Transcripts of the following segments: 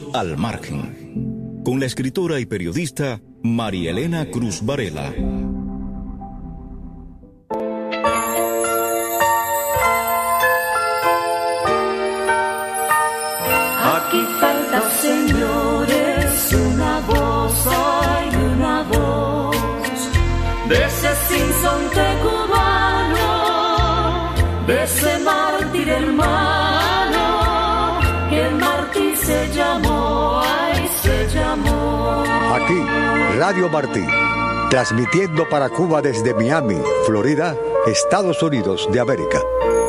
Al Margen, con la escritora y periodista María Elena Cruz Varela. Aquí falta, señores, una voz, hay una voz de ese sinsonte cubano, de ese mártir hermano, que el mártir se llamó, ay, se llamó. Aquí, Radio Martí, transmitiendo para Cuba desde Miami, Florida, Estados Unidos de América.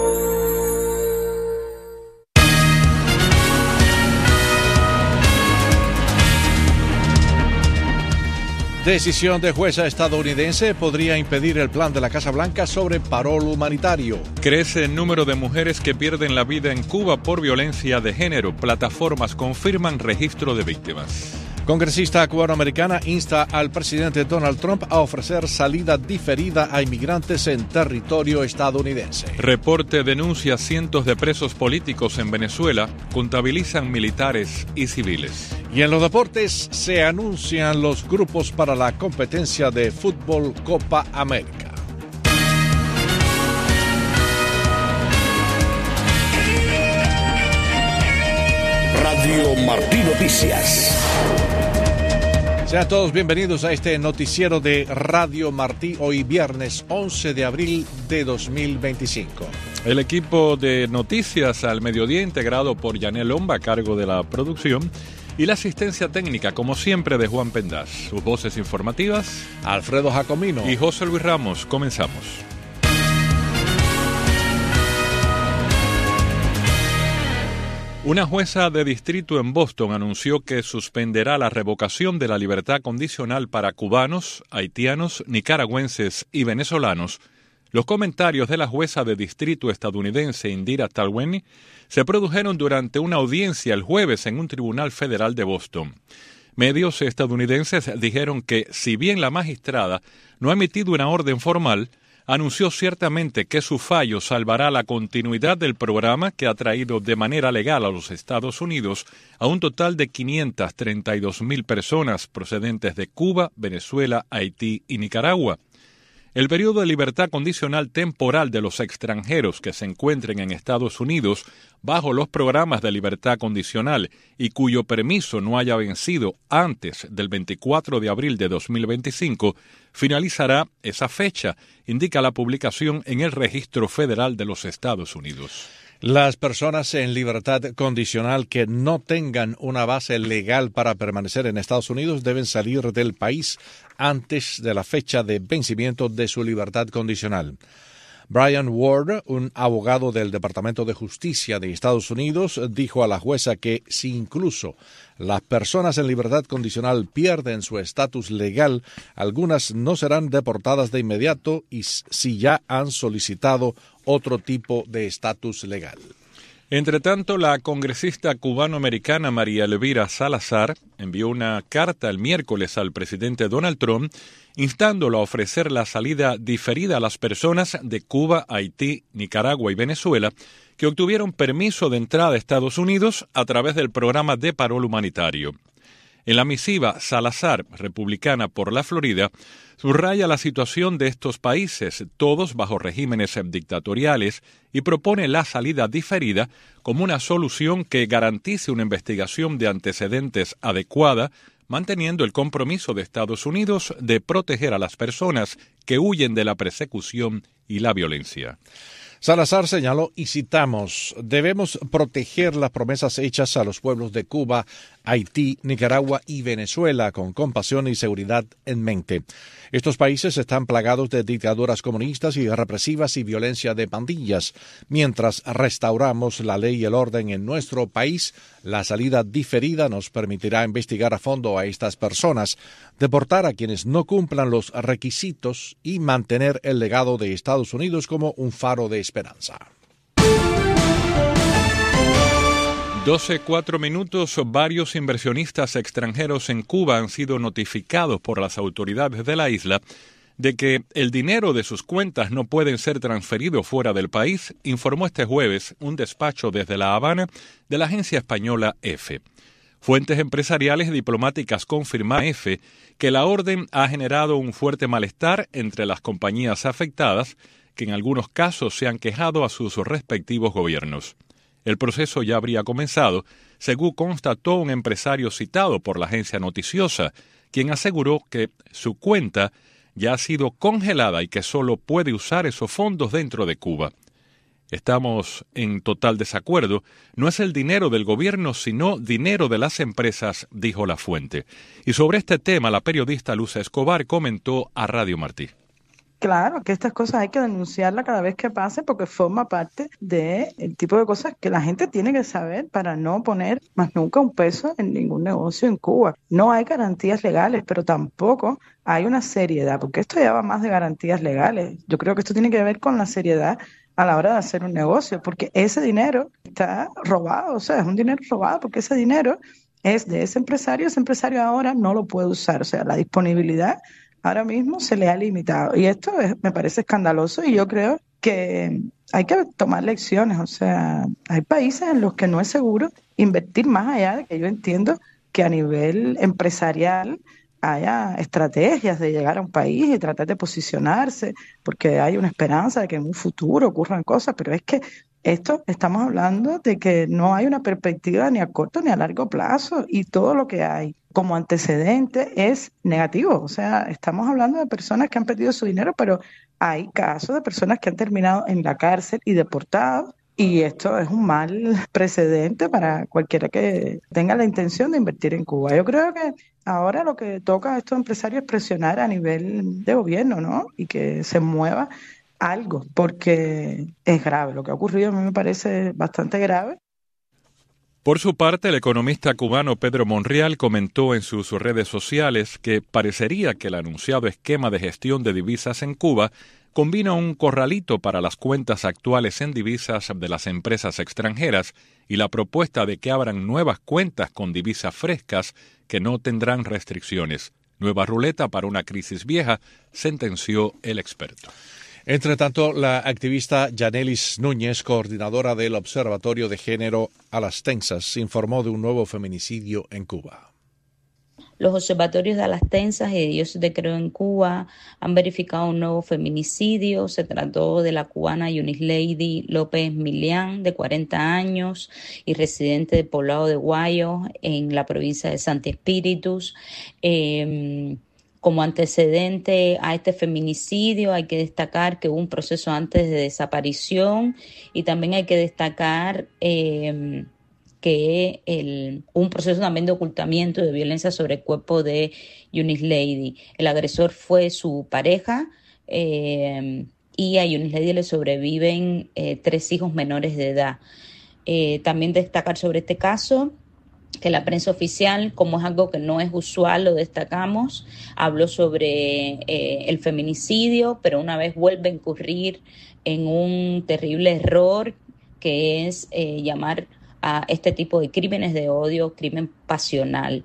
Decisión de jueza estadounidense podría impedir el plan de la Casa Blanca sobre parol humanitario. Crece el número de mujeres que pierden la vida en Cuba por violencia de género. Plataformas confirman registro de víctimas. Congresista cubanoamericana insta al presidente Donald Trump a ofrecer salida diferida a inmigrantes en territorio estadounidense. Reporte denuncia cientos de presos políticos en Venezuela, contabilizan militares y civiles. Y en los deportes se anuncian los grupos para la competencia de fútbol Copa América. Radio Martí Noticias. Sean todos bienvenidos a este noticiero de Radio Martí, hoy viernes 11 de abril de 2025. El equipo de Noticias al Mediodía, integrado por Yanel Lomba, a cargo de la producción, y la asistencia técnica, como siempre, de Juan Pendaz. Sus voces informativas, Alfredo Jacomino y José Luis Ramos. Comenzamos. Una jueza de distrito en Boston anunció que suspenderá la revocación de la libertad condicional para cubanos, haitianos, nicaragüenses y venezolanos. Los comentarios de la jueza de distrito estadounidense Indira Talwani se produjeron durante una audiencia el jueves en un tribunal federal de Boston. Medios estadounidenses dijeron que, si bien la magistrada no ha emitido una orden formal, anunció ciertamente que su fallo salvará la continuidad del programa que ha traído de manera legal a los Estados Unidos a un total de 532,000 personas procedentes de Cuba, Venezuela, Haití y Nicaragua. El periodo de libertad condicional temporal de los extranjeros que se encuentren en Estados Unidos bajo los programas de libertad condicional y cuyo permiso no haya vencido antes del 24 de abril de 2025 finalizará esa fecha, indica la publicación en el Registro Federal de los Estados Unidos. Las personas en libertad condicional que no tengan una base legal para permanecer en Estados Unidos deben salir del país antes de la fecha de vencimiento de su libertad condicional. Brian Ward, un abogado del Departamento de Justicia de Estados Unidos, dijo a la jueza que si incluso las personas en libertad condicional pierden su estatus legal, algunas no serán deportadas de inmediato y si ya han solicitado otro tipo de estatus legal. Entre tanto, la congresista cubanoamericana María Elvira Salazar envió una carta el miércoles al presidente Donald Trump instándolo a ofrecer la salida diferida a las personas de Cuba, Haití, Nicaragua y Venezuela que obtuvieron permiso de entrada a Estados Unidos a través del programa de parol humanitario. En la misiva, Salazar, republicana por la Florida, subraya la situación de estos países, todos bajo regímenes dictatoriales, y propone la salida diferida como una solución que garantice una investigación de antecedentes adecuada, manteniendo el compromiso de Estados Unidos de proteger a las personas que huyen de la persecución y la violencia. Salazar señaló, y citamos, debemos proteger las promesas hechas a los pueblos de Cuba, Haití, Nicaragua y Venezuela con compasión y seguridad en mente. Estos países están plagados de dictaduras comunistas y represivas y violencia de pandillas. Mientras restauramos la ley y el orden en nuestro país, la salida diferida nos permitirá investigar a fondo a estas personas, deportar a quienes no cumplan los requisitos y mantener el legado de Estados Unidos como un faro de esperanza. 12:04. Varios inversionistas extranjeros en Cuba han sido notificados por las autoridades de la isla de que el dinero de sus cuentas no pueden ser transferidos fuera del país, informó este jueves un despacho desde La Habana de la agencia española EFE. Fuentes empresariales y diplomáticas confirmaron a EFE que la orden ha generado un fuerte malestar entre las compañías afectadas, que en algunos casos se han quejado a sus respectivos gobiernos. El proceso ya habría comenzado, según constató un empresario citado por la agencia noticiosa, quien aseguró que su cuenta ya ha sido congelada y que solo puede usar esos fondos dentro de Cuba. Estamos en total desacuerdo. No es el dinero del gobierno, sino dinero de las empresas, dijo la fuente. Y sobre este tema, la periodista Luz Escobar comentó a Radio Martí. Claro, que estas cosas hay que denunciarlas cada vez que pase porque forma parte del tipo de cosas que la gente tiene que saber para no poner más nunca un peso en ningún negocio en Cuba. No hay garantías legales, pero tampoco hay una seriedad, porque esto ya va más de garantías legales. Yo creo que esto tiene que ver con la seriedad a la hora de hacer un negocio, porque ese dinero está robado, o sea, es un dinero robado porque ese dinero es de ese empresario ahora no lo puede usar, o sea, la disponibilidad ahora mismo se le ha limitado y esto me parece escandaloso y yo creo que hay que tomar lecciones, o sea, hay países en los que no es seguro invertir más allá de que yo entiendo que a nivel empresarial haya estrategias de llegar a un país y tratar de posicionarse, porque hay una esperanza de que en un futuro ocurran cosas, pero es que estamos hablando de que no hay una perspectiva ni a corto ni a largo plazo y todo lo que hay como antecedente es negativo. O sea, estamos hablando de personas que han perdido su dinero, pero hay casos de personas que han terminado en la cárcel y deportados. Y esto es un mal precedente para cualquiera que tenga la intención de invertir en Cuba. Yo creo que ahora lo que toca a estos empresarios es presionar a nivel de gobierno, ¿no? Y que se mueva algo, porque es grave. Lo que ha ocurrido a mí me parece bastante grave. Por su parte, el economista cubano Pedro Monreal comentó en sus redes sociales que parecería que el anunciado esquema de gestión de divisas en Cuba combina un corralito para las cuentas actuales en divisas de las empresas extranjeras y la propuesta de que abran nuevas cuentas con divisas frescas que no tendrán restricciones. Nueva ruleta para una crisis vieja, sentenció el experto. Entre tanto, la activista Yanelis Núñez, coordinadora del Observatorio de Género a las Tensas, informó de un nuevo feminicidio en Cuba. Los observatorios de Las Tensas y de Dios te Creo en Cuba han verificado un nuevo feminicidio. Se trató de la cubana Yunislady López Milián, de 40 años y residente del poblado de Guayo, en la provincia de Santi Espíritus. Como antecedente a este feminicidio hay que destacar que hubo un proceso antes de desaparición y también hay que destacar que un proceso también de ocultamiento de violencia sobre el cuerpo de Yunislady. El agresor fue su pareja y a Yunislady le sobreviven 3 hijos menores de edad. También destacar sobre este caso que la prensa oficial, como es algo que no es usual, lo destacamos, habló sobre el feminicidio, pero una vez vuelve a incurrir en un terrible error que es llamar a este tipo de crímenes de odio, crimen pasional.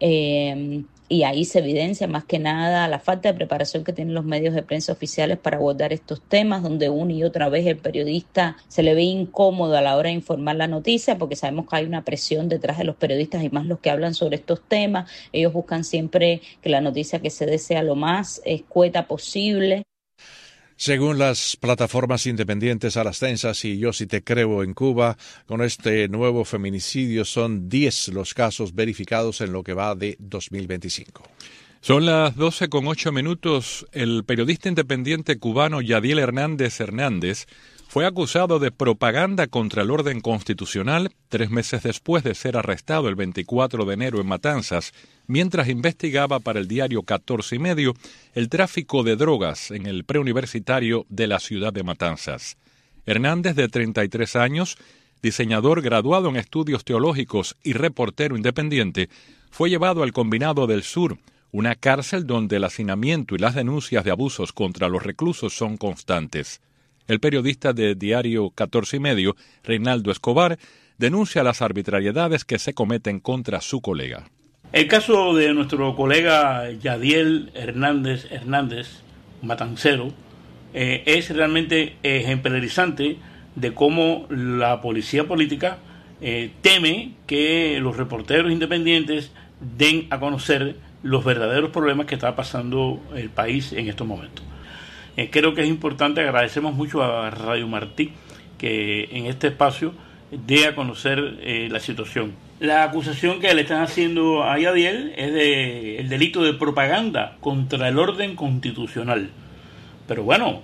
Y ahí se evidencia más que nada la falta de preparación que tienen los medios de prensa oficiales para abordar estos temas, donde una y otra vez el periodista se le ve incómodo a la hora de informar la noticia, porque sabemos que hay una presión detrás de los periodistas y más los que hablan sobre estos temas. Ellos buscan siempre que la noticia que se dé sea lo más escueta posible. Según las plataformas independientes a las Tensas y Yo Sí Te Creo en Cuba, con este nuevo feminicidio son 10 los casos verificados en lo que va de 2025. Son las 12:08. El periodista independiente cubano Yadiel Hernández fue acusado de propaganda contra el orden constitucional 3 meses después de ser arrestado el 24 de enero en Matanzas, mientras investigaba para el diario 14 y medio el tráfico de drogas en el preuniversitario de la ciudad de Matanzas. Hernández, de 33 años, diseñador graduado en estudios teológicos y reportero independiente, fue llevado al Combinado del Sur, una cárcel donde el hacinamiento y las denuncias de abusos contra los reclusos son constantes. El periodista de diario 14 y medio, Reinaldo Escobar, denuncia las arbitrariedades que se cometen contra su colega. El caso de nuestro colega Yadiel Hernández, matancero, es realmente ejemplarizante de cómo la policía política teme que los reporteros independientes den a conocer los verdaderos problemas que está pasando el país en estos momentos. Creo que es importante, agradecemos mucho a Radio Martí que en este espacio dé a conocer la situación. La acusación que le están haciendo a Yadiel es el delito de propaganda contra el orden constitucional. Pero bueno,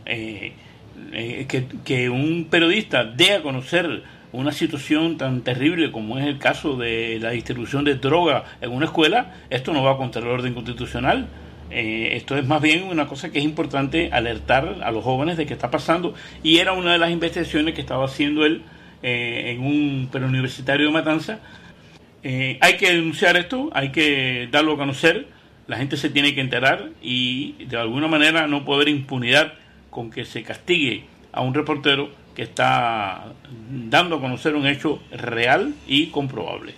que un periodista dé a conocer una situación tan terrible como es el caso de la distribución de droga en una escuela, esto no va contra el orden constitucional. Esto es más bien una cosa que es importante alertar a los jóvenes de que está pasando, y era una de las investigaciones que estaba haciendo él en un preuniversitario de Matanza. Hay que denunciar esto, hay que darlo a conocer, la gente se tiene que enterar, y de alguna manera no puede haber impunidad con que se castigue a un reportero que está dando a conocer un hecho real y comprobable.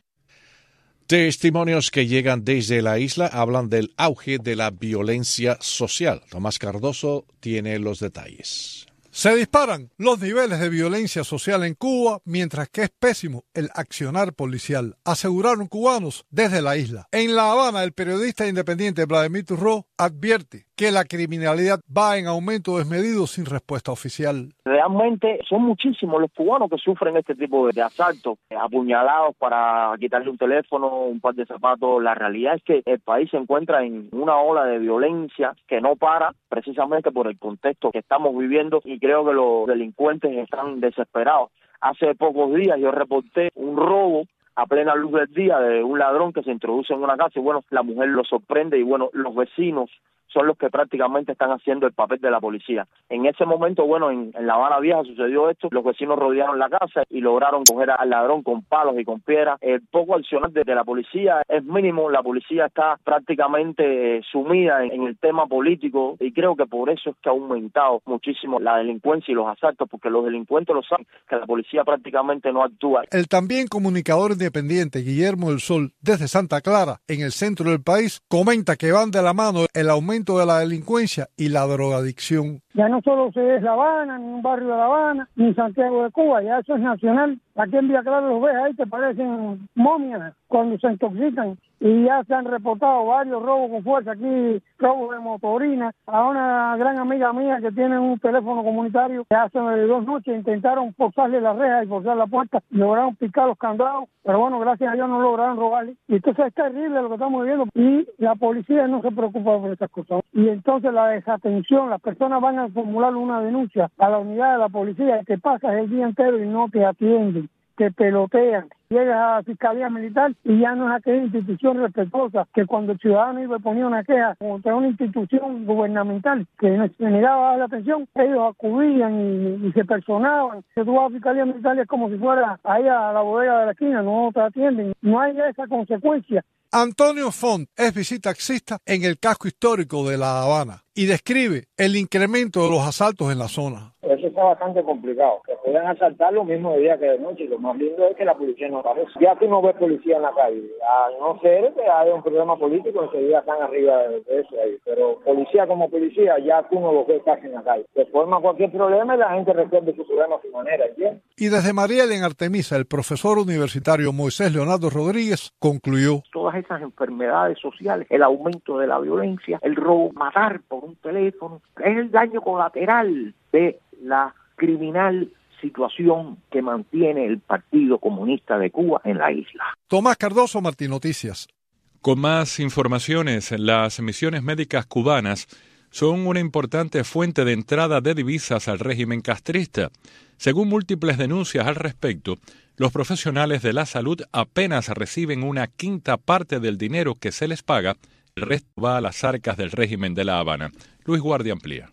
Testimonios que llegan desde la isla hablan del auge de la violencia social. Tomás Cardoso tiene los detalles. Se disparan los niveles de violencia social en Cuba, mientras que es pésimo el accionar policial, aseguraron cubanos desde la isla. En La Habana, el periodista independiente Vladimir Turró advierte que la criminalidad va en aumento desmedido sin respuesta oficial. Realmente son muchísimos los cubanos que sufren este tipo de asaltos, apuñalados para quitarle un teléfono, un par de zapatos. La realidad es que el país se encuentra en una ola de violencia que no para, precisamente por el contexto que estamos viviendo, y creo que los delincuentes están desesperados. Hace pocos días yo reporté un robo a plena luz del día de un ladrón que se introduce en una casa, y bueno, la mujer lo sorprende, y bueno, los vecinos son los que prácticamente están haciendo el papel de la policía. En ese momento, bueno, en La Habana Vieja sucedió esto, los vecinos rodearon la casa y lograron coger al ladrón con palos y con piedras. El poco accionar de la policía es mínimo, la policía está prácticamente sumida en el tema político, y creo que por eso es que ha aumentado muchísimo la delincuencia y los asaltos, porque los delincuentes lo saben, que la policía prácticamente no actúa. El también comunicador independiente Guillermo del Sol, desde Santa Clara, en el centro del país, comenta que van de la mano el aumento de la delincuencia y la drogadicción. Ya no solo es La Habana, ni un barrio de La Habana, ni Santiago de Cuba, ya eso es nacional. Aquí en Villa Clara los ves ahí que parecen momias cuando se intoxican, y ya se han reportado varios robos con fuerza aquí, robos de motorina. A una gran amiga mía que tiene un teléfono comunitario, que hace 2 noches intentaron forzarle la reja y forzar la puerta, lograron picar los candados, pero bueno, gracias a Dios no lograron robarle. Y entonces es terrible lo que estamos viviendo, y la policía no se preocupa por estas cosas. Y entonces la desatención, las personas van a formular una denuncia a la unidad de la policía, que pasas el día entero y no te atienden, te pelotean. Llegas a la Fiscalía Militar y ya no es aquella institución respetuosa que cuando el ciudadano iba a poner una queja contra una institución gubernamental que se negaba a dar la atención, ellos acudían y se personaban. Si tú vas a la Fiscalía Militar es como si fuera ahí a la bodega de la esquina, no te atienden. No hay esa consecuencia. Antonio Font es visitaxista en el casco histórico de La Habana y describe el incremento de los asaltos en la zona. Eso está bastante complicado, que puedan asaltar lo mismo de día que de noche, y lo más lindo es que la policía no aparece. Ya tú no ves policía en la calle, a no ser que haya un problema político, enseguida están arriba de eso ahí, pero policía como policía, ya tú no lo ves casi en la calle. Se forma cualquier problema y la gente resuelve su problema a su manera, ¿entiendes? Y desde Mariel en Artemisa, el profesor universitario Moisés Leonardo Rodríguez concluyó: todas esas enfermedades sociales, el aumento de la violencia, el robo, matar por un teléfono, es el daño colateral de la criminal situación que mantiene el Partido Comunista de Cuba en la isla. Tomás Cardoso, Martín Noticias. Con más informaciones, las misiones médicas cubanas son una importante fuente de entrada de divisas al régimen castrista. Según múltiples denuncias al respecto, los profesionales de la salud apenas reciben una quinta parte del dinero que se les paga, el resto va a las arcas del régimen de La Habana. Luis Guardia amplía.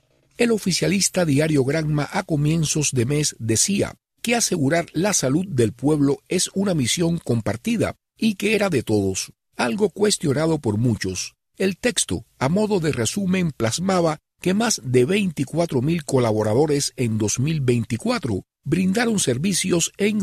El oficialista diario Granma a comienzos de mes decía que asegurar la salud del pueblo es una misión compartida y que era de todos, algo cuestionado por muchos. El texto, a modo de resumen, plasmaba que más de 24,000 colaboradores en 2024 brindaron servicios en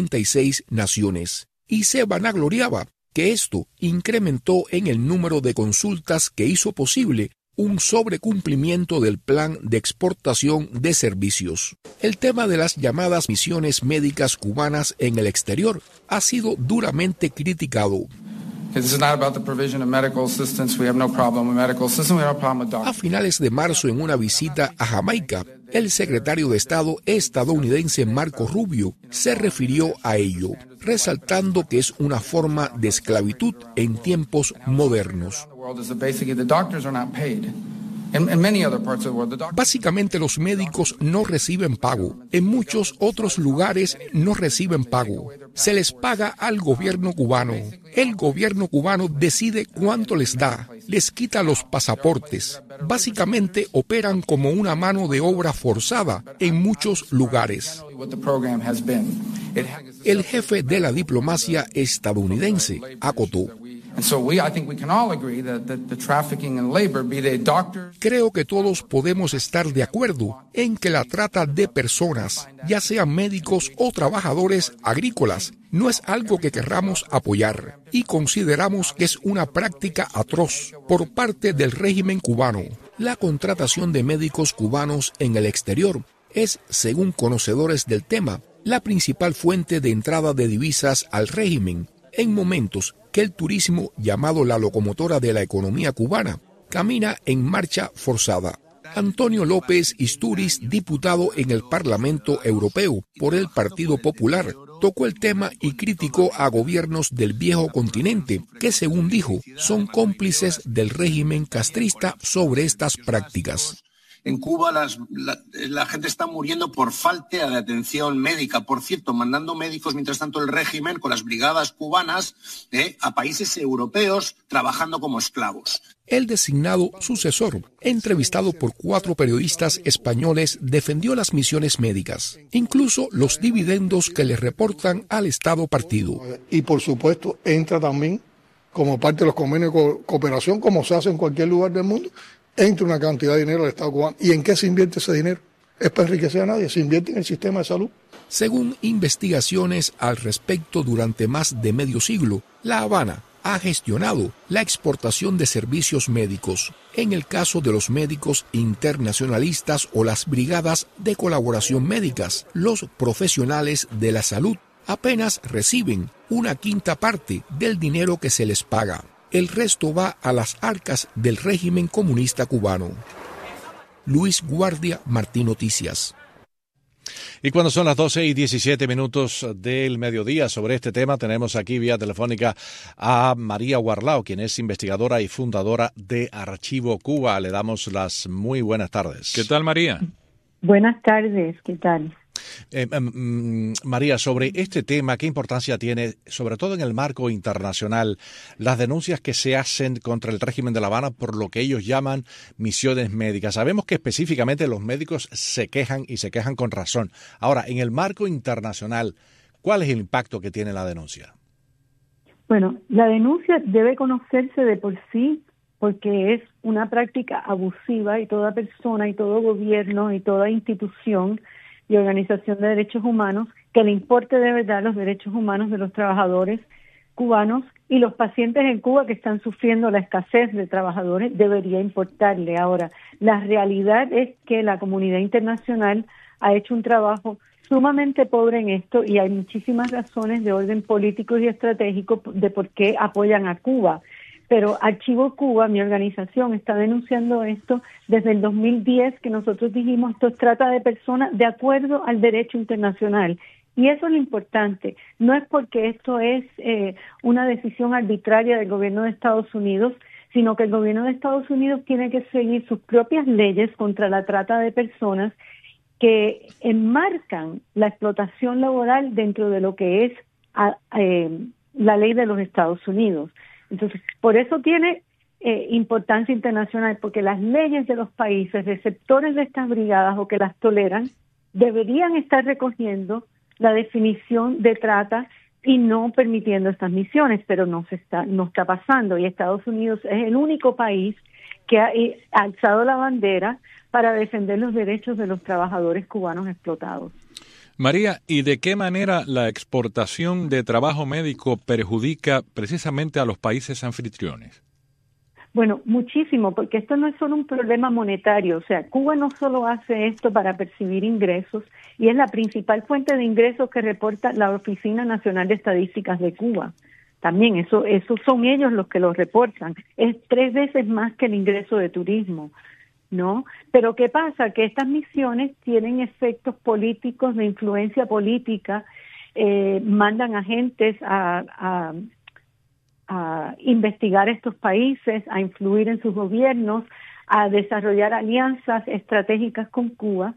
56 naciones, y se vanagloriaba que esto incrementó en el número de consultas que hizo posible un sobrecumplimiento del plan de exportación de servicios. El tema de las llamadas misiones médicas cubanas en el exterior ha sido duramente criticado. A finales de marzo, en una visita a Jamaica, el secretario de Estado estadounidense Marco Rubio se refirió a ello, resaltando que es una forma de esclavitud en tiempos modernos. Básicamente los médicos no reciben pago. En muchos otros lugares no reciben pago. Se les paga al gobierno cubano. El gobierno cubano decide cuánto les da. Les quita los pasaportes. Básicamente operan como una mano de obra forzada en muchos lugares. El jefe de la diplomacia estadounidense acotó: creo que todos podemos estar de acuerdo en que la trata de personas, ya sean médicos o trabajadores agrícolas, no es algo que querramos apoyar, y consideramos que es una práctica atroz por parte del régimen cubano. La contratación de médicos cubanos en el exterior es, según conocedores del tema, la principal fuente de entrada de divisas al régimen, en momentos que el turismo, llamado la locomotora de la economía cubana, camina en marcha forzada. Antonio López Istúriz, diputado en el Parlamento Europeo por el Partido Popular, tocó el tema y criticó a gobiernos del viejo continente que, según dijo, son cómplices del régimen castrista sobre estas prácticas. En Cuba la gente está muriendo por falta de atención médica. Por cierto, mandando médicos, mientras tanto, el régimen con las brigadas cubanas a países europeos trabajando como esclavos. El designado sucesor, entrevistado por 4 periodistas españoles, defendió las misiones médicas, incluso los dividendos que le reportan al Estado partido. Y por supuesto entra también como parte de los convenios de cooperación, como se hace en cualquier lugar del mundo, entra una cantidad de dinero al Estado cubano. ¿Y en qué se invierte ese dinero? ¿Es para enriquecer a nadie? ¿Se invierte en el sistema de salud? Según investigaciones al respecto durante más de medio siglo, La Habana ha gestionado la exportación de servicios médicos. En el caso de los médicos internacionalistas o las brigadas de colaboración médicas, los profesionales de la salud apenas reciben una quinta parte del dinero que se les paga. El resto va a las arcas del régimen comunista cubano. Luis Guardia, Martín Noticias. Y cuando son las 12:17 del mediodía, sobre este tema tenemos aquí vía telefónica a María Guarlao, quien es investigadora y fundadora de Archivo Cuba. Le damos las muy buenas tardes. ¿Qué tal, María? Buenas tardes, ¿qué tal? María, sobre este tema, ¿qué importancia tiene, sobre todo en el marco internacional, las denuncias que se hacen contra el régimen de La Habana por lo que ellos llaman misiones médicas? Sabemos que específicamente los médicos se quejan y se quejan con razón. Ahora, en el marco internacional, ¿cuál es el impacto que tiene la denuncia? Bueno, la denuncia debe conocerse de por sí porque es una práctica abusiva y toda persona y todo gobierno y toda institución y organización de derechos humanos que le importe de verdad los derechos humanos de los trabajadores cubanos y los pacientes en Cuba que están sufriendo la escasez de trabajadores debería importarle. Ahora, la realidad es que la comunidad internacional ha hecho un trabajo sumamente pobre en esto y hay muchísimas razones de orden político y estratégico de por qué apoyan a Cuba. Pero Archivo Cuba, mi organización, está denunciando esto desde el 2010, que nosotros dijimos esto trata de personas de acuerdo al derecho internacional. Y eso es lo importante. No es porque esto es una decisión arbitraria del gobierno de Estados Unidos, sino que el gobierno de Estados Unidos tiene que seguir sus propias leyes contra la trata de personas que enmarcan la explotación laboral dentro de lo que es la ley de los Estados Unidos. Entonces, por eso tiene importancia internacional, porque las leyes de los países receptores de estas brigadas o que las toleran deberían estar recogiendo la definición de trata y no permitiendo estas misiones, pero no está pasando. Y Estados Unidos es el único país que ha alzado la bandera para defender los derechos de los trabajadores cubanos explotados. María, ¿y de qué manera la exportación de trabajo médico perjudica precisamente a los países anfitriones? Bueno, muchísimo, porque esto no es solo un problema monetario. O sea, Cuba no solo hace esto para percibir ingresos, y es la principal fuente de ingresos que reporta la Oficina Nacional de Estadísticas de Cuba. También eso son ellos los que lo reportan. Es 3 veces más que el ingreso de turismo, ¿no? Pero ¿qué pasa? Que estas misiones tienen efectos políticos, de influencia política, mandan agentes a investigar estos países, a influir en sus gobiernos, a desarrollar alianzas estratégicas con Cuba,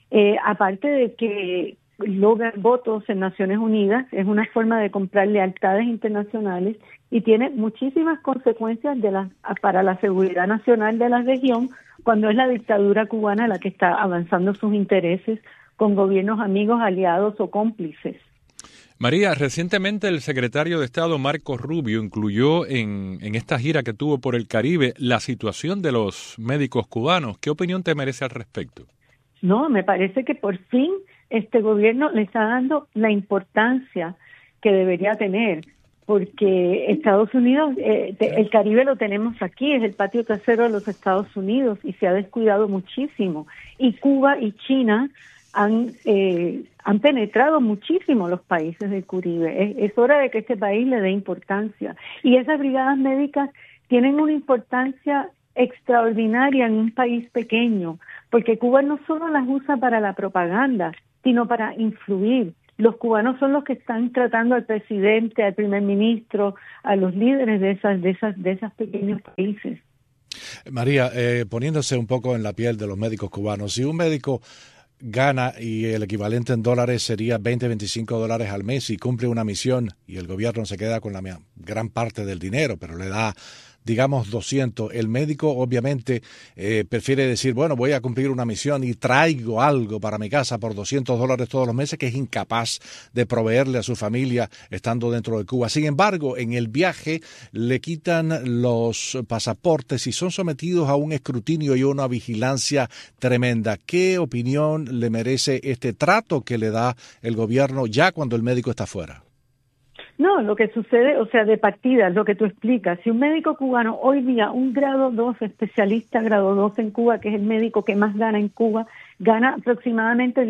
aparte de que logran votos en Naciones Unidas, es una forma de comprar lealtades internacionales y tiene muchísimas consecuencias para la seguridad nacional de la región, cuando es la dictadura cubana la que está avanzando sus intereses con gobiernos amigos, aliados o cómplices. María, recientemente el secretario de Estado Marco Rubio incluyó en esta gira que tuvo por el Caribe la situación de los médicos cubanos. ¿Qué opinión te merece al respecto? No, me parece que por fin este gobierno le está dando la importancia que debería tener, porque Estados Unidos, el Caribe lo tenemos aquí, es el patio trasero de los Estados Unidos y se ha descuidado muchísimo. Y Cuba y China han penetrado muchísimo los países del Caribe. Es hora de que este país le dé importancia. Y esas brigadas médicas tienen una importancia extraordinaria en un país pequeño, porque Cuba no solo las usa para la propaganda, sino para influir. Los cubanos son los que están tratando al presidente, al primer ministro, a los líderes de esos pequeños países. María, poniéndose un poco en la piel de los médicos cubanos, si un médico gana, y el equivalente en dólares sería $20-25 al mes, y cumple una misión y el gobierno se queda con la gran parte del dinero, pero le da, digamos, 200, el médico obviamente prefiere decir, bueno, voy a cumplir una misión y traigo algo para mi casa por $200 todos los meses, que es incapaz de proveerle a su familia estando dentro de Cuba. Sin embargo, en el viaje le quitan los pasaportes y son sometidos a un escrutinio y una vigilancia tremenda. ¿Qué opinión le merece este trato que le da el gobierno ya cuando el médico está fuera? No, lo que sucede, o sea, de partida, lo que tú explicas, si un médico cubano hoy día, un grado 2, especialista grado 2 en Cuba, que es el médico que más gana en Cuba, gana aproximadamente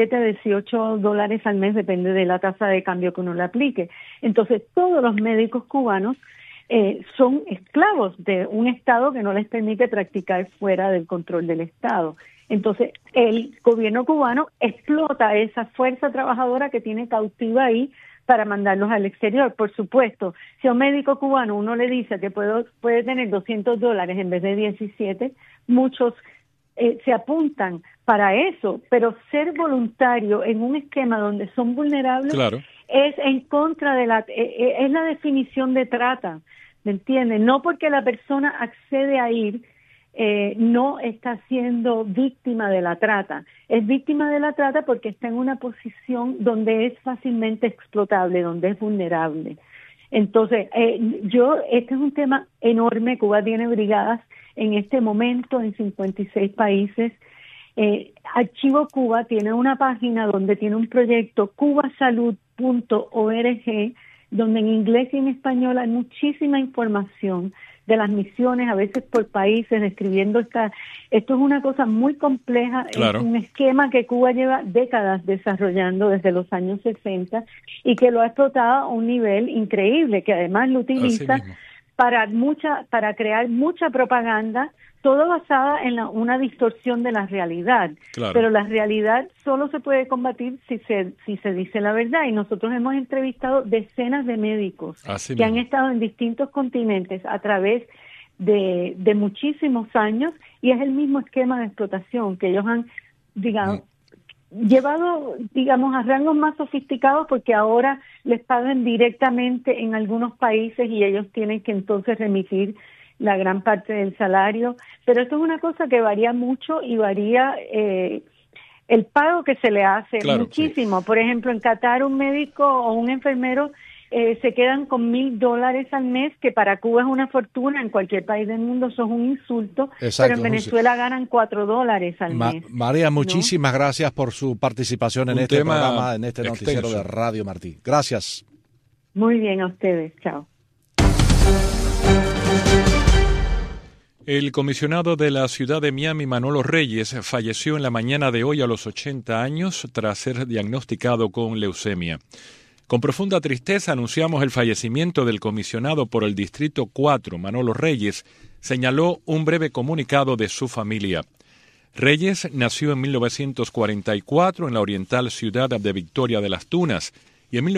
$17-18 al mes, depende de la tasa de cambio que uno le aplique. Entonces, todos los médicos cubanos son esclavos de un Estado que no les permite practicar fuera del control del Estado. Entonces, el gobierno cubano explota esa fuerza trabajadora que tiene cautiva ahí para mandarlos al exterior. Por supuesto, si a un médico cubano uno le dice que puede tener $200 en vez de 17, muchos se apuntan para eso, pero ser voluntario en un esquema donde son vulnerables, claro, es en contra de es la definición de trata, ¿me entiendes? No porque la persona accede a ir, no está siendo víctima de la trata. Es víctima de la trata porque está en una posición donde es fácilmente explotable, donde es vulnerable. Entonces, este es un tema enorme. Cuba tiene brigadas en este momento en 56 países. Archivo Cuba tiene una página donde tiene un proyecto, cubasalud.org, donde en inglés y en español hay muchísima información de las misiones, a veces por países, describiendo esto es una cosa muy compleja, claro. Es un esquema que Cuba lleva décadas desarrollando desde los años 60 y que lo ha explotado a un nivel increíble, que además lo utiliza para crear mucha propaganda, todo basada en una distorsión de la realidad. Claro. Pero la realidad solo se puede combatir si se dice la verdad, y nosotros hemos entrevistado decenas de médicos que han estado en distintos continentes a través de muchísimos años, y es el mismo esquema de explotación que ellos han, llevado, a rangos más sofisticados, porque ahora les pagan directamente en algunos países y ellos tienen que entonces remitir la gran parte del salario, pero esto es una cosa que varía mucho y varía el pago que se le hace, claro, muchísimo. Sí. Por ejemplo, en Qatar un médico o un enfermero se quedan con $1,000 al mes, que para Cuba es una fortuna, en cualquier país del mundo eso es un insulto. Exacto, pero en Venezuela ganan $4 al mes. María, muchísimas gracias por su participación en este programa, en este noticiero de Radio Martí. Gracias. Muy bien, a ustedes. Chao. El comisionado de la ciudad de Miami, Manolo Reyes, falleció en la mañana de hoy a los 80 años tras ser diagnosticado con leucemia. Con profunda tristeza anunciamos el fallecimiento del comisionado por el Distrito 4, Manolo Reyes, señaló un breve comunicado de su familia. Reyes nació en 1944 en la oriental ciudad de Victoria de las Tunas y en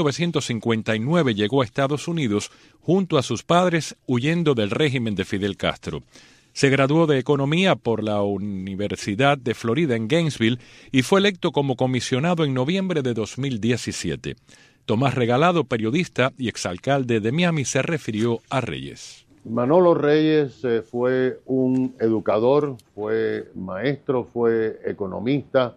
1959 llegó a Estados Unidos junto a sus padres huyendo del régimen de Fidel Castro. Se graduó de Economía por la Universidad de Florida en Gainesville y fue electo como comisionado en noviembre de 2017. Tomás Regalado, periodista y exalcalde de Miami, se refirió a Reyes. Manolo Reyes fue un educador, fue maestro, fue economista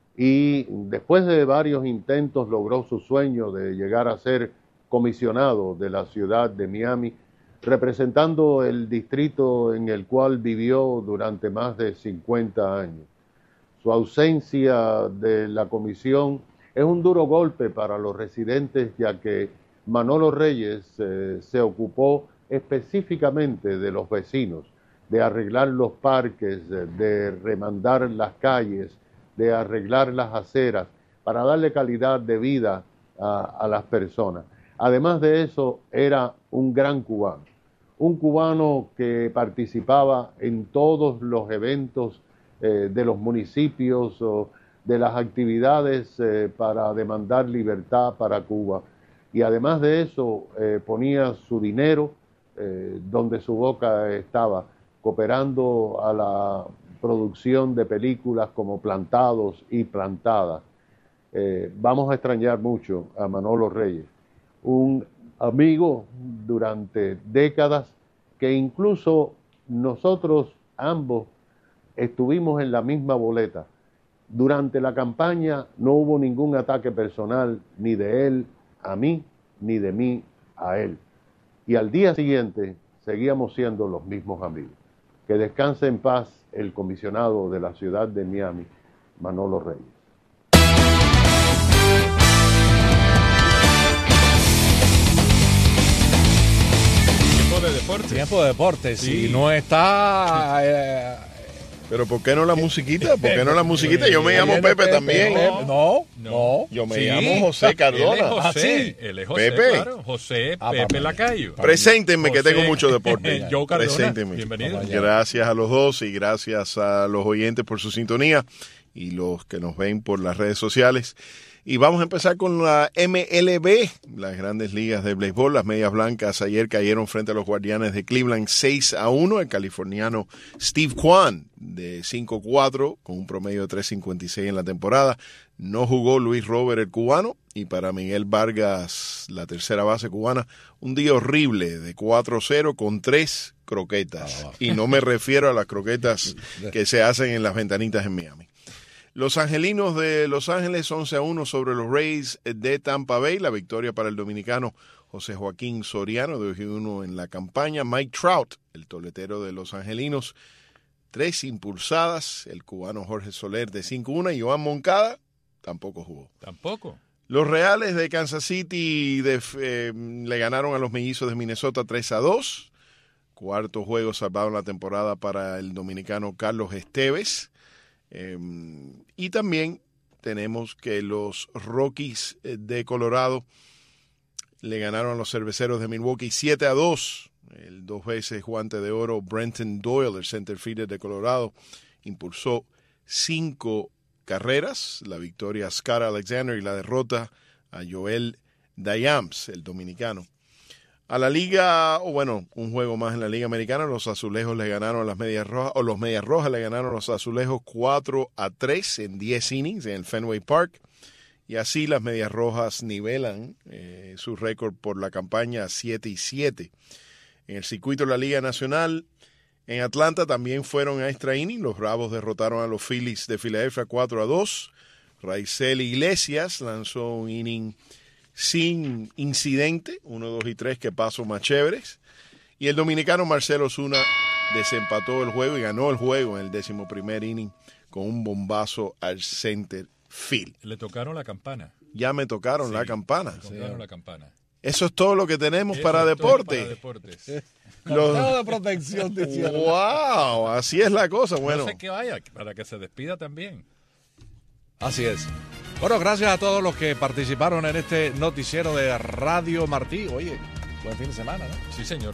y después de varios intentos logró su sueño de llegar a ser comisionado de la ciudad de Miami, representando el distrito en el cual vivió durante más de 50 años. Su ausencia de la comisión es un duro golpe para los residentes, ya que Manolo Reyes se ocupó específicamente de los vecinos, de arreglar los parques, de remandar las calles, de arreglar las aceras, para darle calidad de vida a las personas. Además de eso, era un gran cubano. Un cubano que participaba en todos los eventos de los municipios o de las actividades para demandar libertad para Cuba. Y además de eso, ponía su dinero donde su boca estaba, cooperando a la producción de películas como Plantados y Plantadas. Vamos a extrañar mucho a Manolo Reyes, un amigo durante décadas que incluso nosotros ambos estuvimos en la misma boleta. Durante la campaña no hubo ningún ataque personal ni de él a mí ni de mí a él. Y al día siguiente seguíamos siendo los mismos amigos. Que descanse en paz el comisionado de la ciudad de Miami, Manolo Reyes. Tiempo de deportes. Sí. Si no está... Pero ¿por qué no la musiquita? ¿Por qué no la musiquita? Yo me llamo Pepe también. No. Yo me llamo José Cardona. Él es José, Pepe. Claro. José Pepe Lacayo. Preséntenme, que tengo mucho deporte. Joe Cardona. Preséntenme. Bienvenido. Gracias a los dos y gracias a los oyentes por su sintonía y los que nos ven por las redes sociales. Y vamos a empezar con la MLB, las grandes ligas de béisbol. Las Medias Blancas ayer cayeron frente a los Guardianes de Cleveland 6-1. El californiano Steve Kwan de 5-4 con un promedio de 3.56 en la temporada. No jugó Luis Robert, el cubano, y para Miguel Vargas, la tercera base cubana, un día horrible de 4-0 con 3 croquetas. Y no me refiero a las croquetas que se hacen en las ventanitas en Miami. Los angelinos de Los Ángeles 11-1 sobre los Rays de Tampa Bay. La victoria para el dominicano José Joaquín Soriano, de 2-1 en la campaña. Mike Trout, el toletero de los angelinos, 3 impulsadas. El cubano Jorge Soler de 5-1. Y Joan Moncada tampoco jugó. Tampoco. Los Reales de Kansas City le ganaron a los Mellizos de Minnesota 3-2. Cuarto juego salvado en la temporada para el dominicano Carlos Esteves. Y también tenemos que los Rockies de Colorado le ganaron a los Cerveceros de Milwaukee 7-2. El 2 veces guante de oro Brenton Doyle, el center fielder de Colorado, impulsó 5 carreras. La victoria a Scott Alexander y la derrota a Joel Dayams, el dominicano. A la liga, un juego más en la liga americana, los Azulejos le ganaron a las Medias Rojas, o los Medias Rojas le ganaron a los Azulejos 4-3 en 10 innings en el Fenway Park. Y así las Medias Rojas nivelan su récord por la campaña 7-7. En el circuito de la Liga Nacional, en Atlanta también fueron a extra inning. Los Bravos derrotaron a los Phillies de Filadelfia 4-2. Raisel Iglesias lanzó un inning sin incidente, 1, 2 y 3, que paso más chéveres. Y el dominicano Marcelo Zuna desempató el juego y ganó el juego en el 11º inning con un bombazo al center field. Le tocaron la campana. Ya me tocaron la campana. Le tocaron la campana. Eso es todo lo que tenemos para deporte. Corteo de protección de cierre. ¡Wow! Así es la cosa. Bueno. No sé que vaya, para que se despida también. Así es. Bueno, gracias a todos los que participaron en este noticiero de Radio Martí. Oye, buen fin de semana, ¿no? Sí, señor.